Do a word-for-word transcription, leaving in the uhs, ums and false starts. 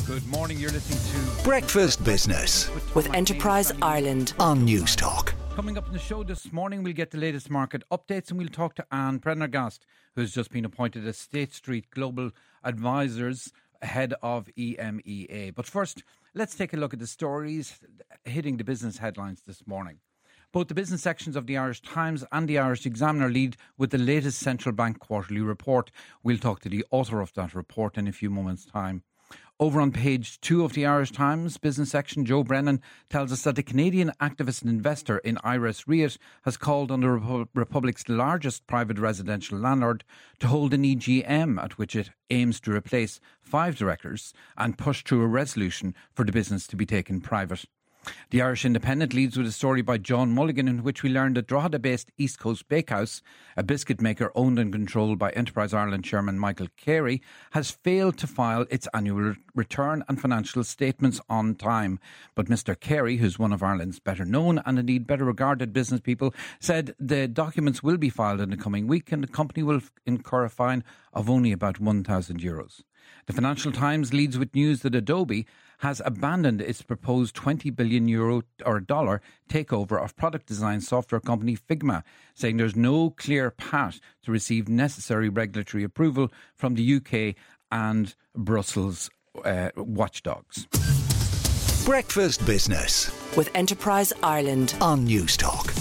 Good morning, you're listening to Breakfast Business with Enterprise Ireland on News Talk. Coming up in the show this morning, we'll get the latest market updates and we'll talk to Anne Prendergast, who's just been appointed as State Street Global Advisors head of E M E A. But first, let's take a look at the stories hitting the business headlines this morning. Both the business sections of the Irish Times and the Irish Examiner lead with the latest central bank quarterly report. We'll talk to the author of that report in a few moments' time. Over on page two of the Irish Times business section, Joe Brennan tells us that the Canadian activist and investor in Iris Riet has called on the Repu- Republic's largest private residential landlord to hold an E G M at which it aims to replace five directors and push through a resolution for the business to be taken private. The Irish Independent leads with a story by John Mulligan in which we learned that Drogheda-based East Coast Bakehouse, a biscuit maker owned and controlled by Enterprise Ireland chairman Michael Carey, has failed to file its annual return and financial statements on time. But Mr Carey, who's one of Ireland's better known and indeed better regarded business people, said the documents will be filed in the coming week and the company will incur a fine of only about one thousand euros. The Financial Times leads with news that Adobe has abandoned its proposed twenty billion euro or dollar takeover of product design software company Figma, saying there's no clear path to receive necessary regulatory approval from the U K and Brussels uh, watchdogs. Breakfast Business with Enterprise Ireland on News Talk.